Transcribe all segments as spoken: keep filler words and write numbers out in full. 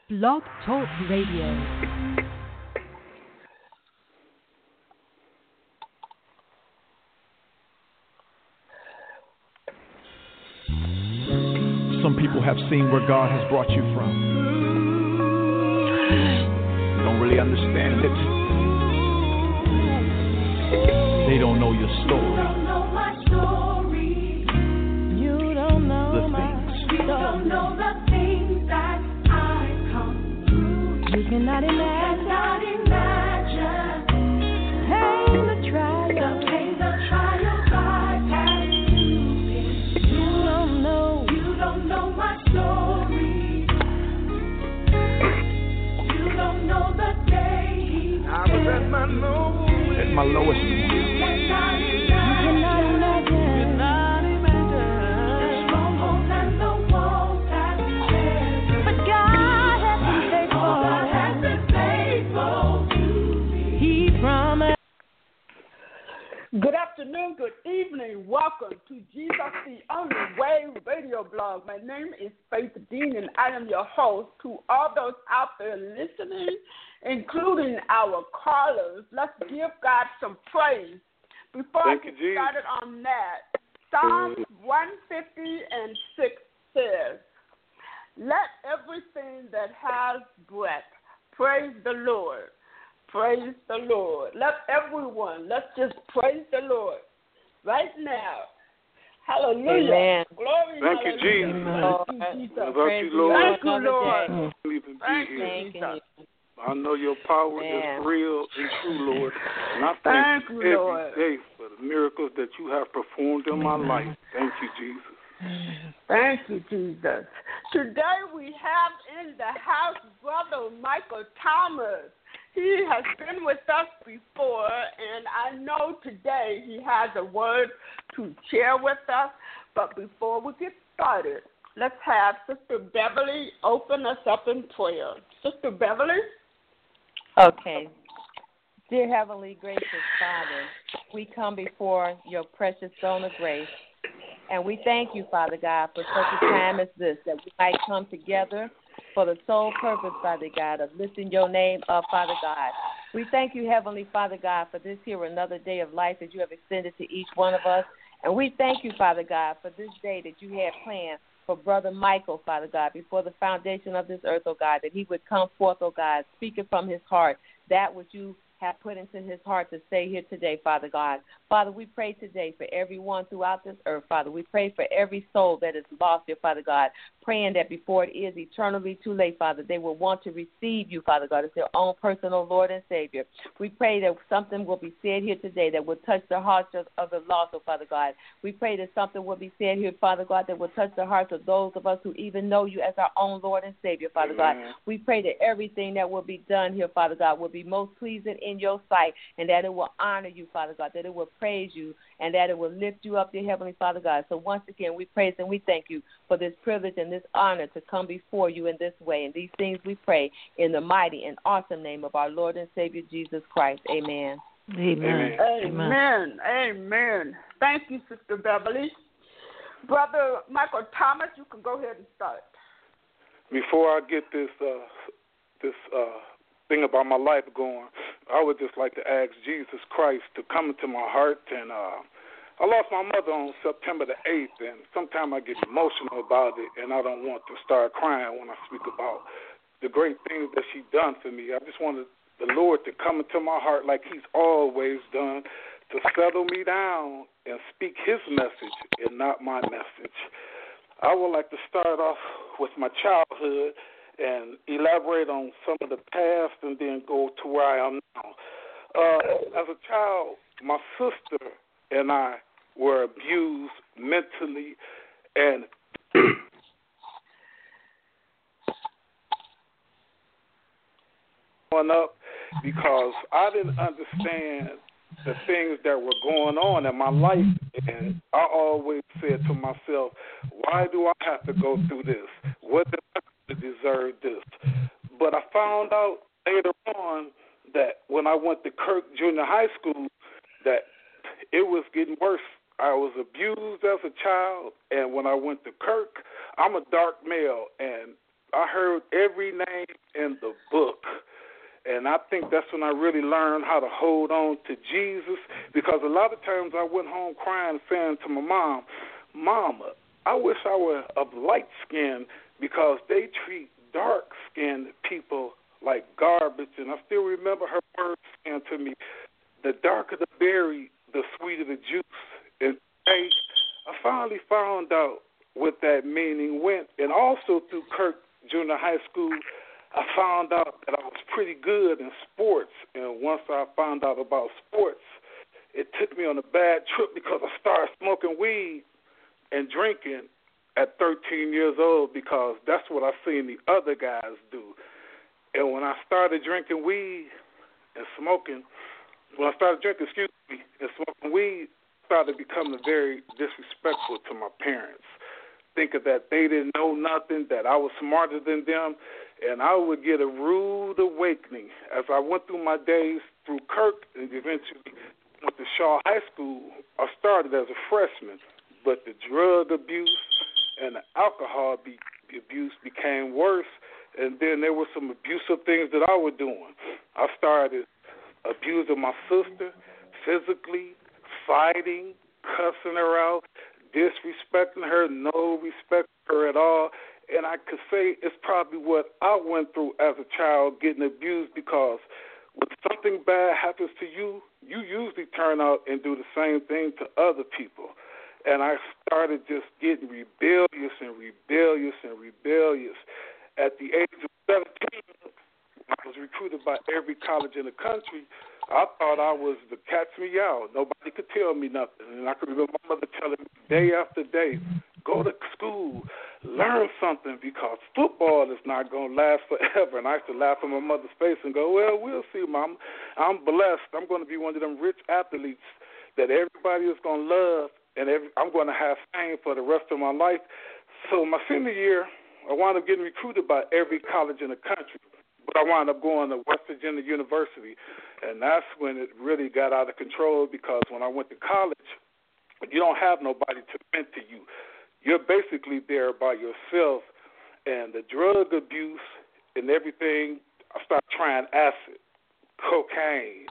Blog Talk Radio. Some people have seen where God has brought you from. They don't really understand it. They don't know your story. You don't know my story. You don't know the my things. You don't know the things that I come through. You cannot imagine. Cannot imagine. Pain, the trial. The pain, the trials I've had to bear. You don't know. You don't know my story. You don't know the day. I was at my lowest. At my lowest point. Good afternoon, good evening. Welcome to Jesus the Only Way radio blog. My name is Faith Dean, and I am your host. To all those out there listening, including our callers, let's give God some praise. Before Thank I get you, started on that, Psalms one fifty and six says, "Let everything that has breath praise the Lord." Praise the Lord. Let everyone, let's just praise the Lord right now. Hallelujah. Amen. Glory, Thank you, hallelujah. Jesus. Thank you, Jesus. Without you, Lord, Thank you, Lord. I don't even be Thank here. you, Thank Jesus. you. I know your power Amen. is real and true, Lord. And I Thank thank you, you Lord. every day for the miracles that you have performed in my life. Thank you, Jesus. Thank you, Jesus. Today we have in the house Brother Michael Thomas. He has been with us before, and I know today he has a word to share with us. But before we get started, let's have Sister Beverly open us up in prayer. Sister Beverly? Okay. Dear Heavenly Gracious Father, we come before your precious throne of grace, and we thank you, Father God, for such a time as this, that we might come together for the sole purpose, Father God, of lifting your name up, Father God. We thank you, Heavenly Father God, for this here another day of life that you have extended to each one of us. And we thank you, Father God, for this day that you had planned for Brother Michael, Father God, before the foundation of this earth, oh God, that he would come forth, oh God, speaking from his heart, that which you have put into his heart to say here today, Father God. Father, we pray today for everyone throughout this earth, Father. We pray for every soul that is lost here, Father God, praying that before it is eternally too late, Father, they will want to receive you, Father God, as their own personal Lord and Savior. We pray that something will be said here today that will touch the hearts of, of the lost, oh Father God. We pray that something will be said here, Father God, that will touch the hearts of those of us who even know you as our own Lord and Savior, Father God. We pray that everything that will be done here, Father God, will be most pleasing in your sight, and that it will honor you, Father God, that it will praise you, and that it will lift you up, dear Heavenly Father God. So once again, we praise and we thank you for this privilege and this honor to come before you in this way. And these things we pray in the mighty and awesome name of our Lord and Savior, Jesus Christ. Amen. Amen. Amen. Amen. Thank you, Sister Beverly. Brother Michael Thomas, you can go ahead and start. Before I get this, uh, this, uh, thing about my life going, I would just like to ask Jesus Christ to come into my heart. And uh, I lost my mother on September the eighth, and sometimes I get emotional about it, and I don't want to start crying when I speak about the great things that she done for me. I just wanted the Lord to come into my heart like he's always done, to settle me down and speak his message and not my message. I would like to start off with my childhood and elaborate on some of the past and then go to where I am now. Uh, as a child, my sister and I were abused mentally and growing up because I didn't understand the things that were going on in my life, and I always said to myself, why do I have to go through this? What did I do to deserve this? But I found out later on that when I went to Kirk Junior High School, that it was getting worse. I was abused as a child, and when I went to Kirk, I'm a dark male, and I heard every name in the book. And I think that's when I really learned how to hold on to Jesus, because a lot of times I went home crying, saying to my mom, Mama, I wish I were of light skin, because they treat dark-skinned people like garbage. And I still remember her words saying to me, the darker the berry, the sweeter the juice. And today, I finally found out what that meaning went. And also through Kirk Junior High School, I found out that I was pretty good in sports. And once I found out about sports, it took me on a bad trip, because I started smoking weed and drinking at thirteen years old, because that's what I seen the other guys do. And when I started drinking weed and smoking, when I started drinking, excuse me, and smoking weed, started becoming very disrespectful to my parents, thinking that they didn't know nothing, that I was smarter than them, and I would get a rude awakening as I went through my days through Kirk and eventually went to Shaw High School. I started as a freshman, but the drug abuse and the alcohol be- abuse became worse, and then there were some abusive things that I was doing. I started abusing my sister physically, fighting, cussing her out, disrespecting her, no respect for her at all. And I could say it's probably what I went through as a child, getting abused, because when something bad happens to you, you usually turn out and do the same thing to other people. And I started just getting rebellious and rebellious and rebellious. At the age of seventeen, I was recruited by every college in the country. I thought I was the cat's meow. Nobody could tell me nothing. And I could remember my mother telling me day after day, go to school, learn something, because football is not going to last forever. And I used to laugh in my mother's face and go, well, we'll see, Mom. I'm blessed. I'm going to be one of them rich athletes that everybody is going to love, and every, I'm going to have fame for the rest of my life. So my senior year, I wound up getting recruited by every college in the country. But I wound up going to West Virginia University, and that's when it really got out of control, because when I went to college, you don't have nobody to mentor you. You're basically there by yourself, and the drug abuse and everything, I started trying acid, cocaine,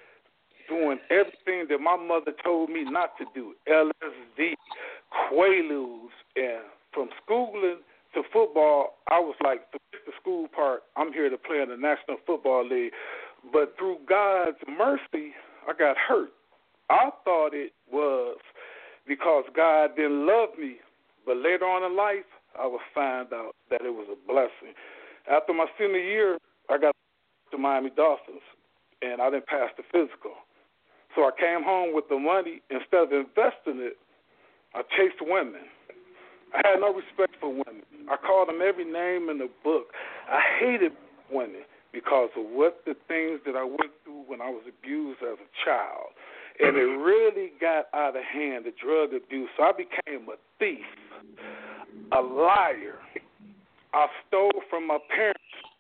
doing everything that my mother told me not to do, L S D, Quaaludes, and from schooling to football, I was like, forget the school part, I'm here to play in the National Football League. But through God's mercy, I got hurt. I thought it was because God didn't love me, but later on in life, I would find out that it was a blessing. After my senior year, I got to Miami Dolphins, and I didn't pass the physical. So I came home with the money. Instead of investing it, I chased women. I had no respect for women. I called them every name in the book. I hated women because of what the things that I went through when I was abused as a child. And it really got out of hand, the drug abuse. So I became a thief, a liar. I stole from my parents.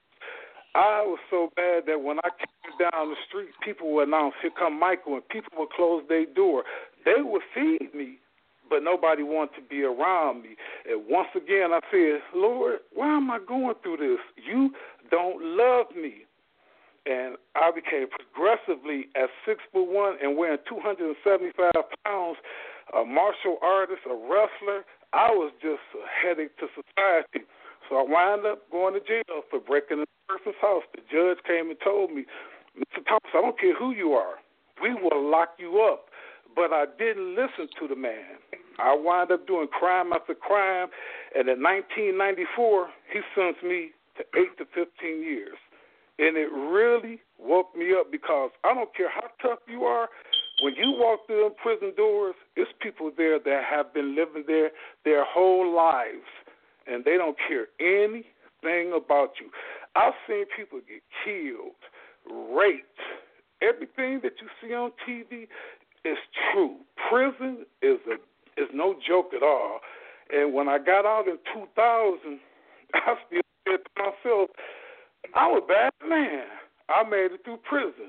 I was so bad that when I came down the street, people would announce, here come Michael, and people would close their door. They would feed me, but nobody wanted to be around me. And once again, I said, Lord, why am I going through this? You don't love me. And I became progressively at six foot one and weighing two hundred seventy-five pounds, a martial artist, a wrestler. I was just a headache to society. So I wound up going to jail for breaking into a person's house. The judge came and told me, Mister Thomas, I don't care who you are. We will lock you up. But I didn't listen to the man. I wound up doing crime after crime, and in nineteen ninety-four, he sentenced me to eight to fifteen years. And it really woke me up, because I don't care how tough you are, when you walk through them prison doors, it's people there that have been living there their whole lives, and they don't care anything about you. I've seen people get killed, raped. Everything that you see on T V is true. Prison is a is no joke at all. And when I got out in two thousand, I still said to myself, I'm a bad man. I made it through prison.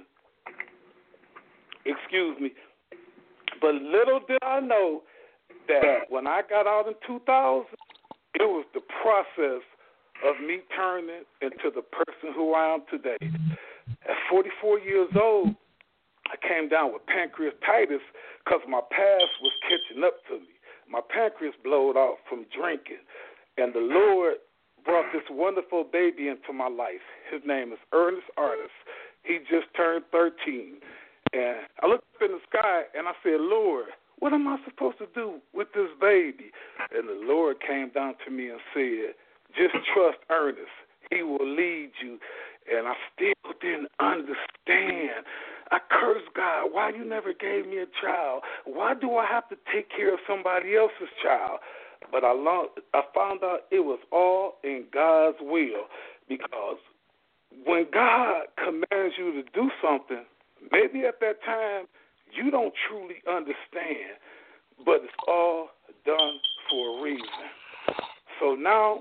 Excuse me. But little did I know that when I got out in two thousand, it was the process of me turning into the person who I am today. At forty-four years old, I came down with pancreatitis because my past was catching up to me. My pancreas blowed off from drinking, and the Lord brought this wonderful baby into my life. His name is Ernest Artis. He just turned thirteen, and I looked up in the sky, and I said, Lord, what am I supposed to do with this baby? And the Lord came down to me and said, just trust Ernest. He will lead you. And I still didn't understand. I cursed God. Why you never gave me a child? Why do I have to take care of somebody else's child? But I, long, I found out it was all in God's will, because when God commands you to do something, maybe at that time you don't truly understand, but it's all done for a reason. So now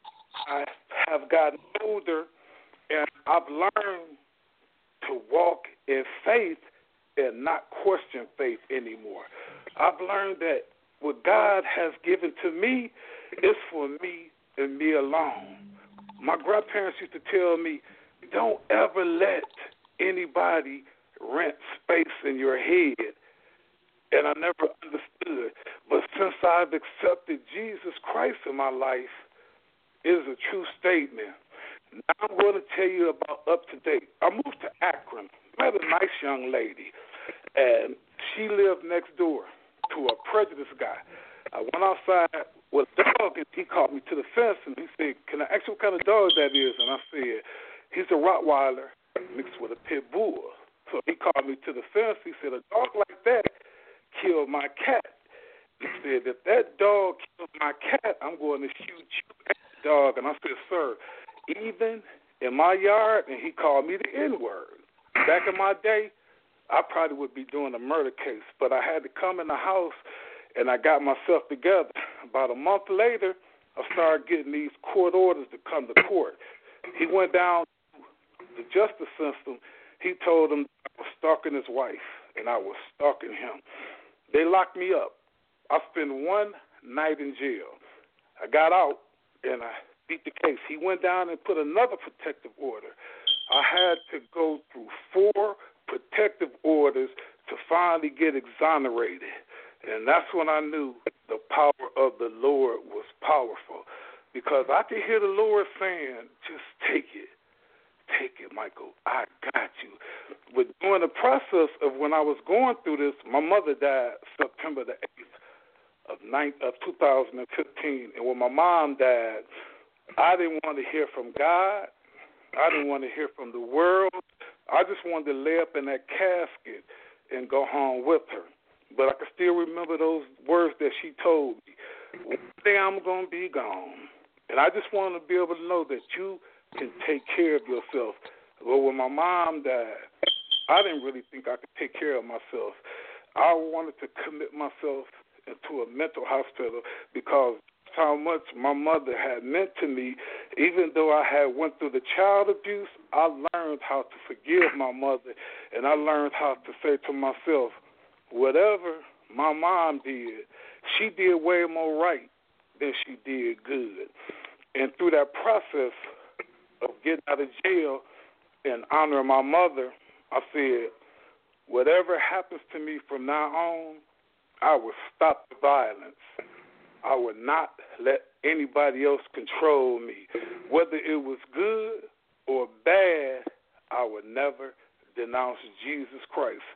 I have gotten older, and I've learned to walk in faith and not question faith anymore. I've learned that what God has given to me is for me and me alone. My grandparents used to tell me, don't ever let anybody rent space in your head. And I never understood. But since I've accepted Jesus Christ in my life, it is a true statement. Now I'm going to tell you about Up to Date. I moved to Akron. I met a nice young lady, and she lived next door to a prejudiced guy. I went outside with a dog, and he called me to the fence, and he said, can I ask you what kind of dog that is? And I said, he's a Rottweiler mixed with a pit bull. So he called me to the fence. He said, a dog like that killed my cat. He said, if that dog killed my cat, I'm going to shoot you at the dog. And I said, sir, even in my yard, and he called me the N-word. Back in my day, I probably would be doing a murder case, but I had to come in the house, and I got myself together. About a month later, I started getting these court orders to come to court. He went down to the justice system. He told them I was stalking his wife, and I was stalking him. They locked me up. I spent one night in jail. I got out, and I beat the case. He went down and put another protective order. I had to go through four protective orders to finally get exonerated. And that's when I knew the power of the Lord was powerful, because I could hear the Lord saying, just take it. Take it, Michael. I got you. But during the process of when I was going through this, my mother died September the eighth of, of two thousand fifteen. And when my mom died, I didn't want to hear from God. I didn't want to hear from the world. I just wanted to lay up in that casket and go home with her. But I can still remember those words that she told me. One day I'm going to be gone. And I just want to be able to know that you can take care of yourself. Well, when my mom died, I didn't really think I could take care of myself. I wanted to commit myself into a mental hospital because how much my mother had meant to me. Even though I had went through the child abuse, I learned how to forgive my mother, and I learned how to say to myself, whatever my mom did, she did way more right than she did good. And through that process of getting out of jail and honoring my mother, I said, whatever happens to me from now on, I will stop the violence. I would not let anybody else control me. Whether it was good or bad, I would never denounce Jesus Christ.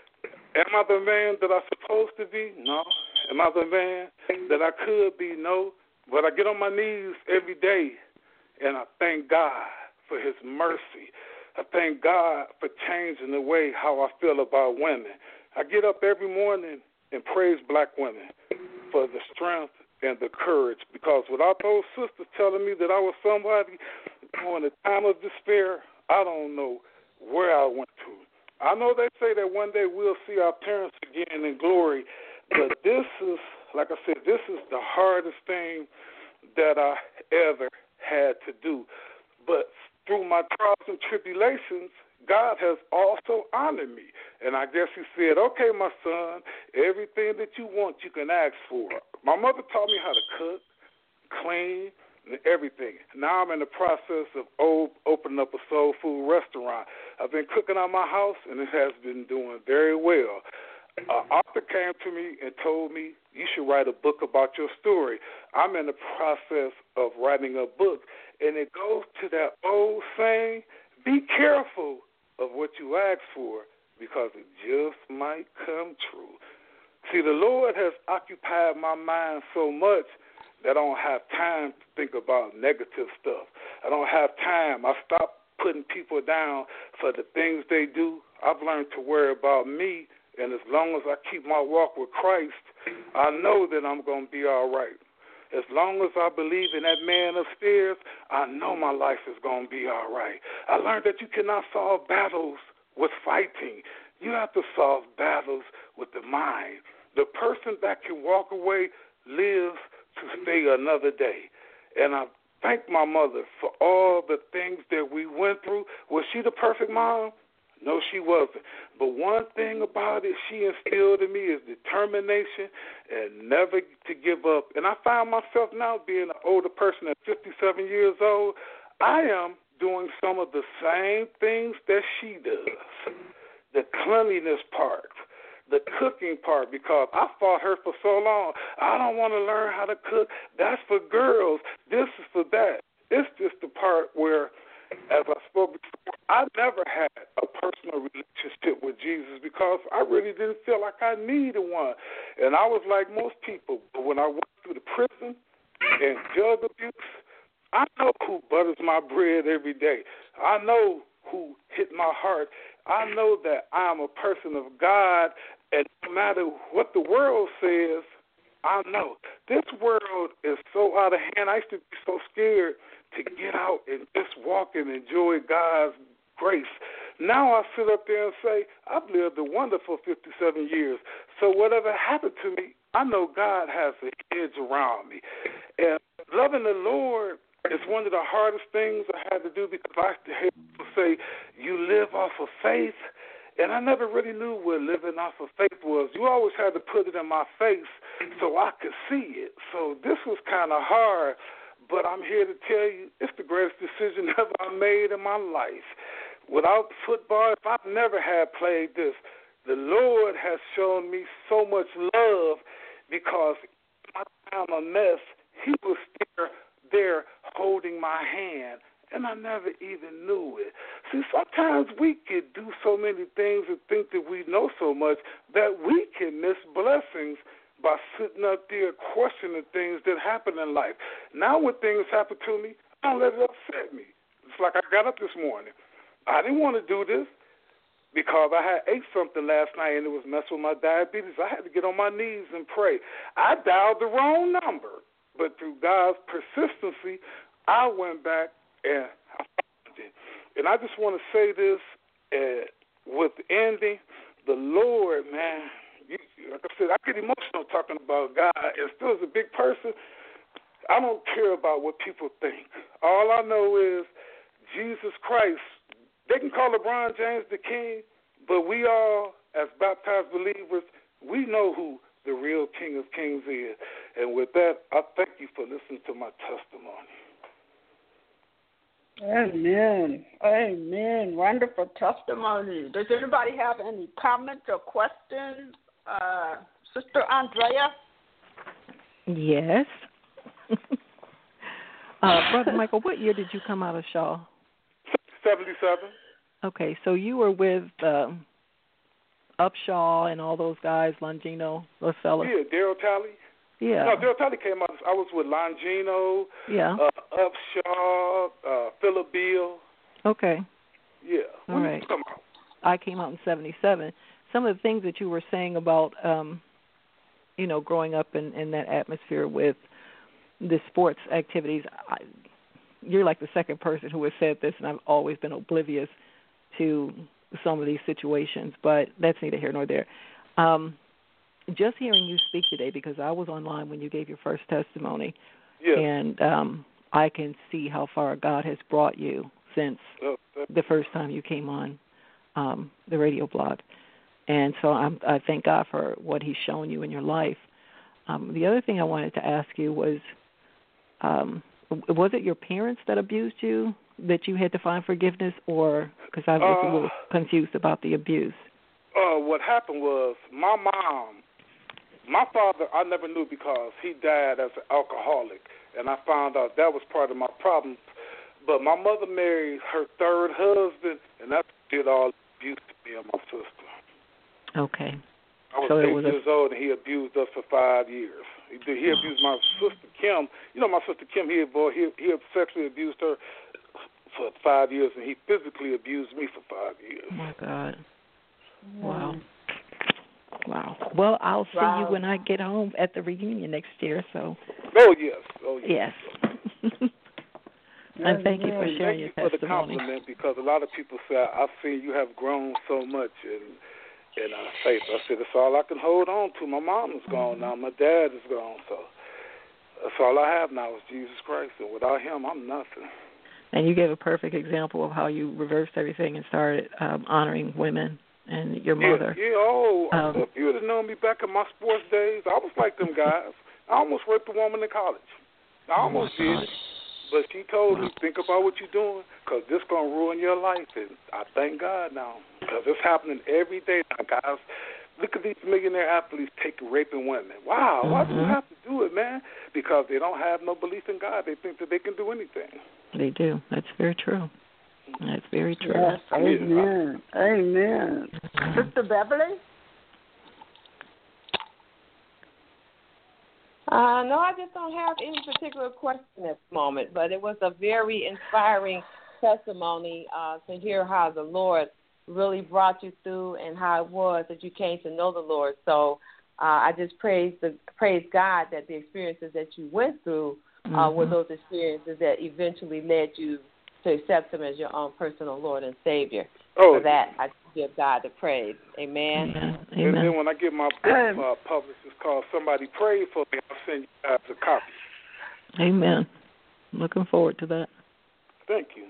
Am I the man that I'm supposed to be? No. Am I the man that I could be? No. But I get on my knees every day, and I thank God for his mercy. I thank God for changing the way how I feel about women. I get up every morning and praise black women for the strength and the courage, because without those sisters telling me that I was somebody during the time of despair, I don't know where I went to. I know they say that one day we'll see our parents again in glory, but this is, like I said, this is the hardest thing that I ever had to do. But through my trials and tribulations, God has also honored me. And I guess he said, okay, my son, everything that you want, you can ask for. My mother taught me how to cook, clean, and everything. Now I'm in the process of o- opening up a soul food restaurant. I've been cooking out my house, and it has been doing very well. An author came to me and told me, you should write a book about your story. I'm in the process of writing a book, and it goes to that old saying, be careful of what you ask for because it just might come true. See, the Lord has occupied my mind so much that I don't have time to think about negative stuff. I don't have time. I stopped putting people down for the things they do. I've learned to worry about me. And as long as I keep my walk with Christ, I know that I'm going to be all right. As long as I believe in that man upstairs, I know my life is going to be all right. I learned that you cannot solve battles with fighting. You have to solve battles with the mind. The person that can walk away lives to stay another day. And I thank my mother for all the things that we went through. Was she the perfect mom? No, she wasn't. But one thing about it she instilled in me is determination and never to give up. And I find myself now being an older person at fifty-seven years old, I am doing some of the same things that she does. The cleanliness part, the cooking part, because I fought her for so long. I don't want to learn how to cook. That's for girls. This is for that. It's just the part where, as I spoke before, I never had a personal relationship with Jesus because I really didn't feel like I needed one. And I was like most people. But when I went through the prison and drug abuse, I know who butters my bread every day. I know who hit my heart. I know that I'm a person of God, and no matter what the world says, I know. This world is so out of hand. I used to be so scared to get out and just walk and enjoy God's grace. Now I sit up there and say, I've lived a wonderful fifty-seven years. So whatever happened to me, I know God has a hedge around me. And loving the Lord is one of the hardest things I had to do because I used to hear people say, you live off of faith. And I never really knew what living off of faith was. You always had to put it in my face so I could see it. So this was kind of hard. But I'm here to tell you, it's the greatest decision ever I made in my life. Without football, if I've never had played this, the Lord has shown me so much love because I'm a mess. He was still there holding my hand, and I never even knew it. See, sometimes we could do so many things and think that we know so much that we can miss blessings by sitting up there questioning things that happen in life. Now when things happen to me, I don't let it upset me. It's like I got up this morning. I didn't want to do this because I had ate something last night and it was messing with my diabetes. I had to get on my knees and pray. I dialed the wrong number, but through God's persistency, I went back and I found it. And I just want to say this uh, with ending, the Lord, man, You, like I said, I get emotional talking about God. And still, as a big person, I don't care about what people think. All I know is Jesus Christ. They can call LeBron James the king, but we all, as baptized believers, we know who the real King of Kings is. And with that, I thank you for listening to my testimony. Amen. Amen. Wonderful testimony. Does anybody have any comments or questions? Uh, Sister Andrea? Yes. uh, Brother Michael, what year did you come out of Shaw? seventy-seven. Okay, so you were with uh, Upshaw and all those guys, Longino, those fellas? Yeah, Daryl Talley. Yeah. No, Daryl Talley came out. I was with Longino, yeah. uh, Upshaw, uh, Philip Beal. Okay. Yeah. All when right. did you come out? I came out in seventy-seven. Some of the things that you were saying about, um, you know, growing up in, in that atmosphere with the sports activities, I, you're like the second person who has said this, and I've always been oblivious to some of these situations, but that's neither here nor there. Um, just hearing you speak today, because I was online when you gave your first testimony, yes. and um, I can see how far God has brought you since oh, the first time you came on um, the radio blog. And so I'm, I thank God for what he's shown you in your life. Um, the other thing I wanted to ask you was, um, was it your parents that abused you that you had to find forgiveness, or because I was uh, a little confused about the abuse? Uh, what happened was my mom, my father, I never knew because he died as an alcoholic, and I found out that was part of my problem. But my mother married her third husband, and that did all abuse to me and my sister. Okay. I was so eight was years a... old, and he abused us for five years. He, did, he abused my sister Kim. You know, my sister Kim. He boy, he he sexually abused her for five years, and he physically abused me for five years. Oh my God! Wow. Wow. Well, I'll see wow. you when I get home at the reunion next year. So. Oh yes. Oh yes. Yes. And thank you for sharing your testimony. Thank you for the compliment, because a lot of people say, I've seen you have grown so much in, in uh, faith. I said, that's all I can hold on to. My mom is gone now. My dad is gone. So that's all I have now is Jesus Christ. And without him, I'm nothing. And you gave a perfect example of how you reversed everything and started um, honoring women and your mother. Yeah, yeah. Oh, um, if you would have known me back in my sports days, I was like them guys. I almost raped a woman in college. I almost oh did it. But she told me, think about what you're doing, because this is going to ruin your life. And I thank God now, because it's happening every day now, guys. Look at these millionaire athletes taking raping women. Wow, mm-hmm. why do you have to do it, man? Because they don't have no belief in God. They think that they can do anything. They do. That's very true. That's very true. Yes, amen. Amen. Sister Beverly? Uh, no, I just don't have any particular question at the moment, but it was a very inspiring testimony uh, to hear how the Lord really brought you through and how it was that you came to know the Lord. So uh, I just praise the praise God that the experiences that you went through uh, mm-hmm. were those experiences that eventually led you to accept Him as your own personal Lord and Savior. Oh, For that, I give God the praise. Amen. Amen. And then when I get my book uh, published, it's called Somebody Pray for Me, I'll send you guys a copy. Amen. Looking forward to that. Thank you.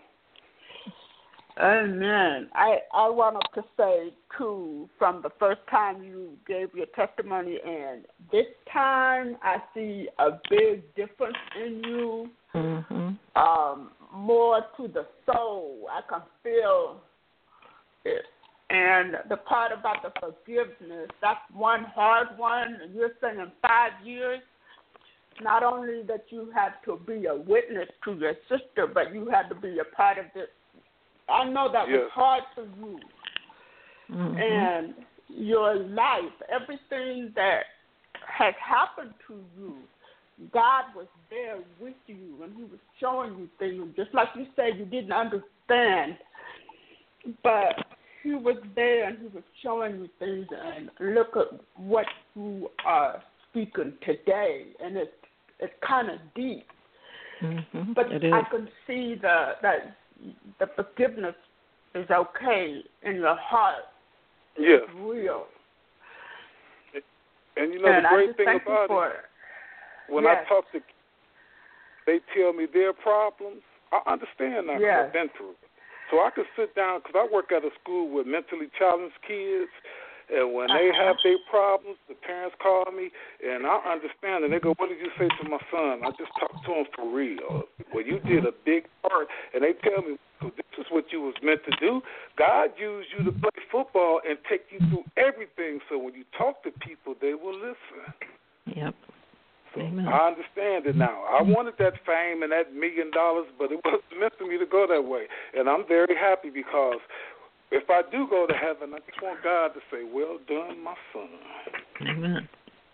Amen. I, I wanted to say, too, from the first time you gave your testimony, and this time I see a big difference in you, mm-hmm. um, more to the soul. I can feel it. And the part about the forgiveness, that's one hard one. You're saying in five years, not only that you had to be a witness to your sister, but you had to be a part of this. I know that yes. was hard for you. Mm-hmm. And your life, everything that has happened to you, God was there with you, and He was showing you things. Just like you said, you didn't understand, but He was there, and He was showing you things. And look at what you are speaking today, and it's it's kind of deep. Mm-hmm. But it is. I can see the that the forgiveness is okay in your heart. Yes. It's real. And you know and the great thing thank about you it, it, when yes. I talk to, they tell me their problems. I understand that because yes. I've been through it. So I can sit down, because I work at a school with mentally challenged kids, and when uh-huh. they have their problems, the parents call me, and I understand, and they go, what did you say to my son? I just talked to him for real. Well, you did a big part, and they tell me, so this is what you was meant to do. God used you to play football and take you through everything, so when you talk to people, they will listen. Yep. So Amen. I understand it now. I wanted that fame and that million dollars, but it wasn't meant for me to go that way. And I'm very happy, because if I do go to heaven, I just want God to say, well done, my son. Amen.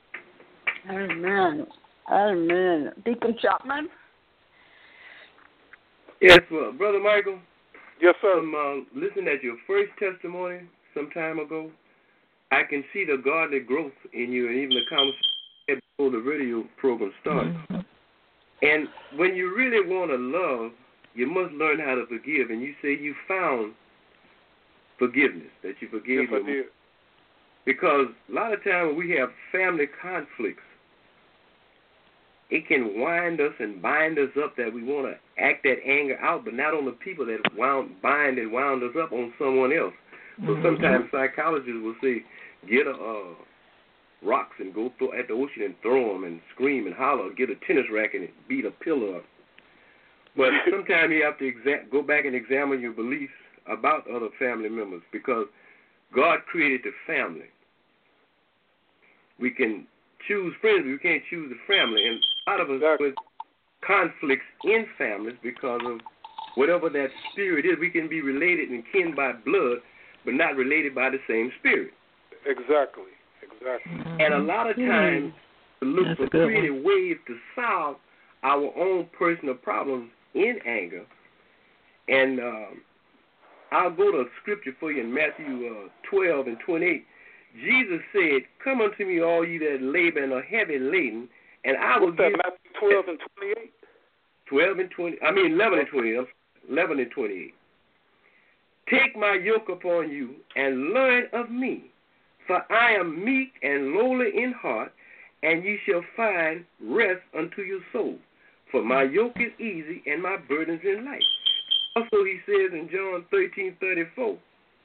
Amen. Amen. Deacon Chapman? Yes, well, Brother Michael. Yes, sir. From uh, listening at your first testimony some time ago, I can see the godly growth in you, and even the conversation before the radio program starts. Mm-hmm. And when you really want to love, you must learn how to forgive. And you say you found forgiveness, that you forgave yes, them. I did. Because a lot of times when we have family conflicts, it can wind us and bind us up that we want to act that anger out, but not on the people that wound, bind and wound us up, on someone else. So mm-hmm. sometimes psychologists will say, get a uh, rocks and go throw at the ocean and throw them and scream and holler, get a tennis racket and beat a pillar up. But sometimes you have to exa- go back and examine your beliefs about other family members because God created the family. We can choose friends, but we can't choose the family. And a lot of us exactly. with conflicts in families because of whatever that spirit is. We can be related and kin by blood, but not related by the same spirit. Exactly. Exactly. And a lot of times, we look That's for a good creative ways to solve our own personal problems in anger. And um, I'll go to a scripture for you in Matthew uh, twelve and twenty-eight. Jesus said, "Come unto me, all ye that labor and are heavy laden, and I will What's that, give." Matthew twelve and twenty-eight? twelve and twenty. I mean eleven and twenty-eight. eleven and twenty-eight. "Take my yoke upon you and learn of me, for I am meek and lowly in heart, and ye shall find rest unto your soul. For my yoke is easy and my burdens is light." Also he says in John thirteen thirty-four,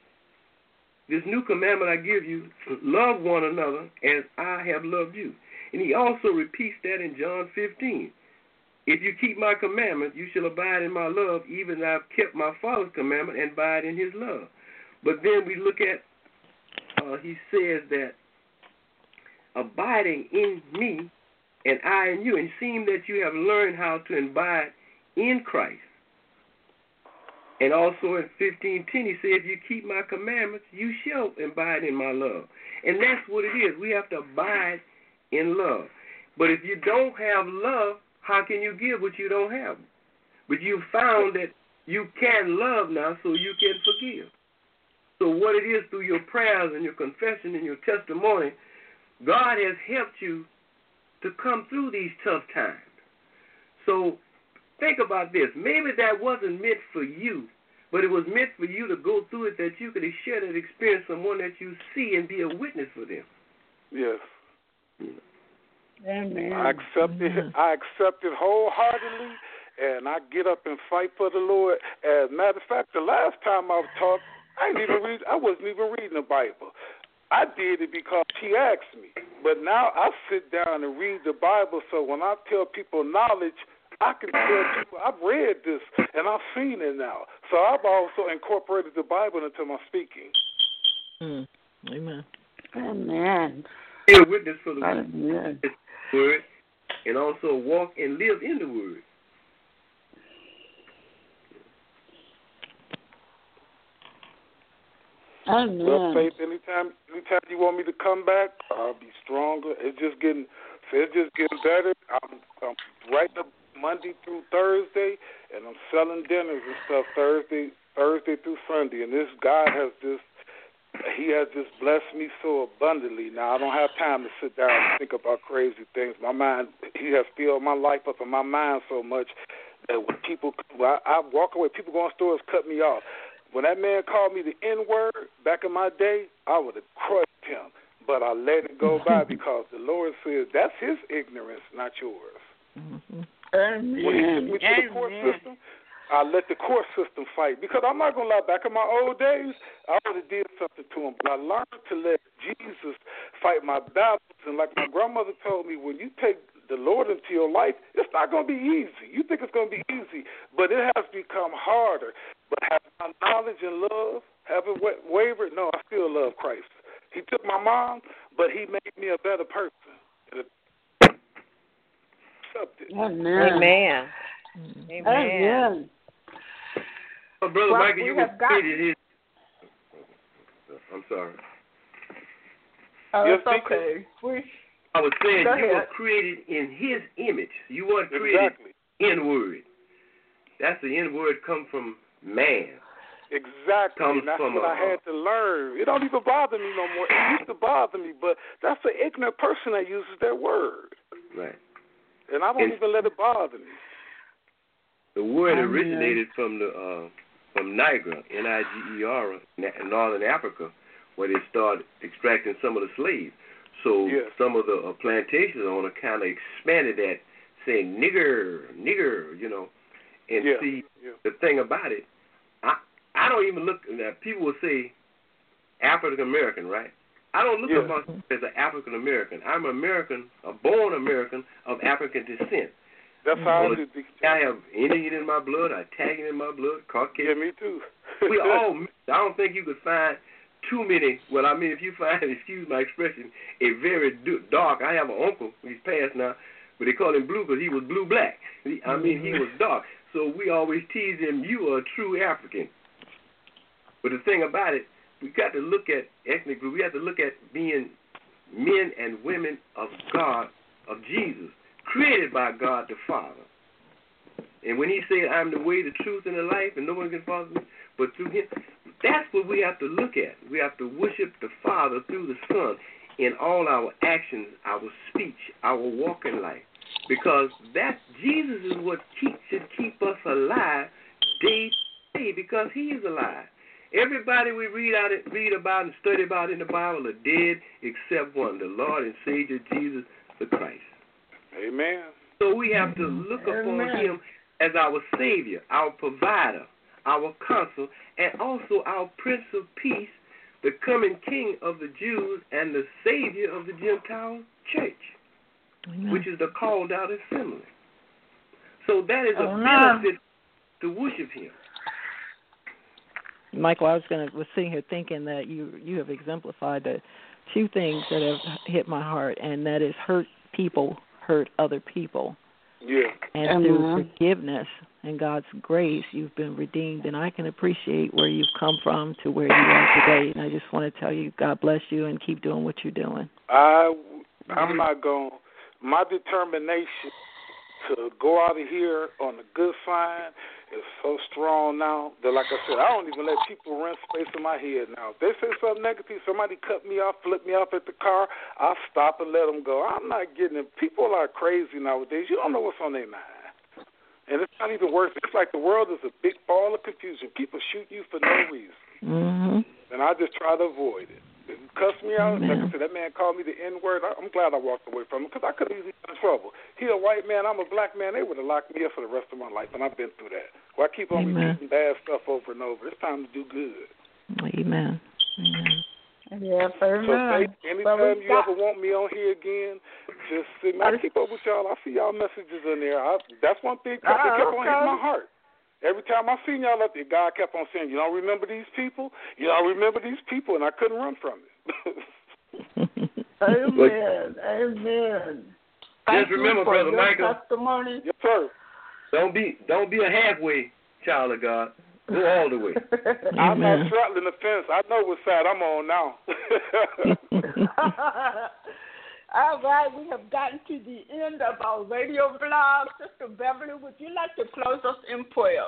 "This new commandment I give you, love one another as I have loved you." And he also repeats that in John fifteen. "If you keep my commandment, you shall abide in my love, even as I've kept my Father's commandment and abide in his love." But then we look at, uh, he says that abiding in me and I in you, and seeing that you have learned how to abide in Christ. And also in fifteen ten, he said, "If you keep my commandments, you shall abide in my love." And that's what it is. We have to abide in love. But if you don't have love, how can you give what you don't have? But you found that you can love now, so you can forgive. So what it is through your prayers and your confession and your testimony, God has helped you to come through these tough times. So think about this. Maybe that wasn't meant for you, but it was meant for you to go through it, that you could share that experience with someone that you see and be a witness for them. Yes. Amen. I accept it. I accept it wholeheartedly, and I get up and fight for the Lord. As a matter of fact, the last time I talked, I didn't even read. I wasn't even reading the Bible. I did it because he asked me. But now I sit down and read the Bible, so when I tell people knowledge, I can tell people I've read this and I've seen it now. So I've also incorporated the Bible into my speaking. Mm. Amen. Amen. Be a witness for the Amen. word, and also walk and live in the word. Amen. Well, Faith, anytime, anytime you want me to come back, I'll be stronger. It's just getting, it's just getting better. I'm, I'm right up Monday through Thursday, and I'm selling dinners and stuff Thursday, Thursday through Sunday. And this God has just, He has just blessed me so abundantly. Now I don't have time to sit down and think about crazy things. My mind, He has filled my life up in my mind so much that when people, when I, I walk away, people go in stores cut me off. When that man called me the N-word back in my day, I would have crushed him. But I let it go by because the Lord says that's his ignorance, not yours. Amen. When he took me to the court system, I let the court system fight. Because I'm not going to lie, back in my old days, I would have did something to him. But I learned to let Jesus fight my battles. And like my grandmother told me, when you take the Lord into your life, it's not going to be easy. You think it's going to be easy, but it has become harder. But have my knowledge and love, haven't wavered? No, I still love Christ. He took my mom, but he made me a better person. Amen. Amen. Amen. Amen. Oh, Brother Well, Michael, we you have were got- created his... I'm sorry. Oh, Yes, it's okay. We, I was saying Go you ahead. were created in his image. You weren't created Exactly. N-word. That's the N-word come from man. Exactly, Comes and that's from what a- I had to learn. It don't even bother me no more. It used to bother me, but that's an ignorant person that uses that word. Right. And I don't And- even let it bother me. The word Amen. originated from the uh, from Niger, N I G E R, in Northern Africa, where they started extracting some of the slaves. So Yes. some of the uh, plantation owners kind of expanded that, saying nigger, nigger, you know. And Yeah. see, Yeah. the thing about it, I I don't even look. Now, people will say African American, right? I don't look Yeah. at myself as an African American. I'm an American, a born American of African descent. That's how well, I do. I have Indian in my blood, Italian in my blood, Caucasian. Yeah, me too. We all, I don't think you could find too many, well, I mean, if you find, excuse my expression, a very dark, I have an uncle, he's passed now, but they call him blue because he was blue-black. I mean, he was dark. So we always tease him, you are a true African. But the thing about it, we got to look at ethnic group. We have to look at being men and women of God, of Jesus, created by God the Father. And when he said, I'm the way, the truth, and the life, and no one can follow me but through him, that's what we have to look at. We have to worship the Father through the Son in all our actions, our speech, our walk in life. Because that Jesus is what keep, should keep us alive day to day, because he is alive. Everybody we read out, read about and study about in the Bible are dead except one, the Lord and Savior Jesus the Christ. Amen. So we have to look upon Amen. Him as our Savior, our provider, our counsel, and also our Prince of Peace, the coming King of the Jews and the Savior of the Gentile church, Amen. Which is the called out assembly. So that is a Amen. Benefit to worship him. Michael, I was gonna was sitting here thinking that you you have exemplified the two things that have hit my heart, and that is hurt people hurt other people. Yeah. And Amen. Through forgiveness and God's grace, you've been redeemed, and I can appreciate where you've come from to where you are today. And I just want to tell you, God bless you, and keep doing what you're doing. I I'm not going. My determination to go out of here on a good sign is so strong now that, like I said, I don't even let people rent space in my head now. If they say something negative, somebody cut me off, flip me off at the car, I stop and let them go. I'm not getting it. People are crazy nowadays. You don't know what's on their mind. And it's not even worth it. It's like the world is a big ball of confusion. People shoot you for no reason. Mm-hmm. And I just try to avoid it. If you cuss me out, Amen. like I said, that man called me the N-word. I'm glad I walked away from him because I could have easily been in trouble. He a white man, I'm a black man. They would have locked me up for the rest of my life, and I've been through that. Well, I keep on Amen. repeating bad stuff over and over. It's time to do good. Amen. Amen. Yeah, for so say, anytime you got... ever want me on here again, just see me. I keep up with y'all. I see y'all messages in there. I, that's one thing that uh, kept on hitting my heart. Every time I seen y'all up there, God kept on saying, you don't remember these people? You don't remember these people? And I couldn't run from it. Amen. Amen. Thank Just remember, Brother Michael. Testimony. Yes, sir. Don't be don't be a halfway child of God. Go all the way. I'm not straddling the fence. I know what side I'm on now. All right, we have gotten to the end of our radio blog. Sister Beverly, would you like to close us in prayer?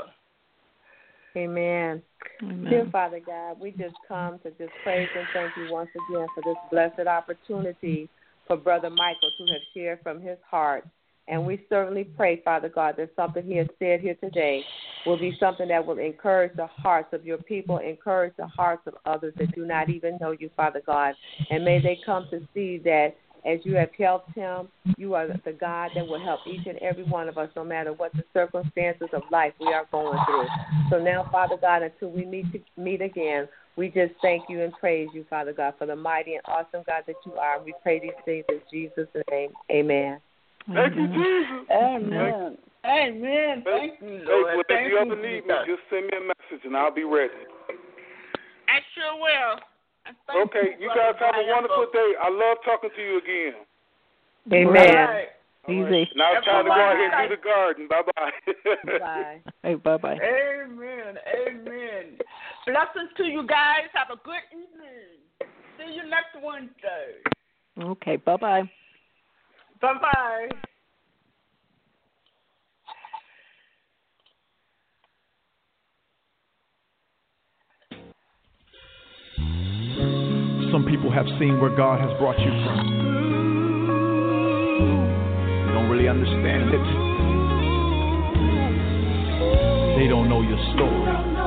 Amen. Amen. Dear Father God, we just come to just praise and thank you once again for this blessed opportunity for Brother Michael to have shared from his heart. And we certainly pray, Father God, that something he has said here today will be something that will encourage the hearts of your people, encourage the hearts of others that do not even know you, Father God. And may they come to see that as you have helped him, you are the God that will help each and every one of us, no matter what the circumstances of life we are going through. So now, Father God, until we meet meet again, we just thank you and praise you, Father God, for the mighty and awesome God that you are. We pray these things in Jesus' name. Amen. Thank you, Jesus. Amen. Amen. Thank you, Lord. Hey, Thank if you you, ever need me, just send me a message and I'll be ready. I sure will. Okay, you, you guys have a wonderful day. I love talking to you again. Amen. Right. Easy. Right. Now it's time to go out here and do the garden. Bye-bye. Bye. Hey, bye-bye. Amen. Amen. Blessings to you guys. Have a good evening. See you next Wednesday. Okay, bye-bye. Bye-bye. Some people have seen where God has brought you from. They don't really understand it. They don't know your story.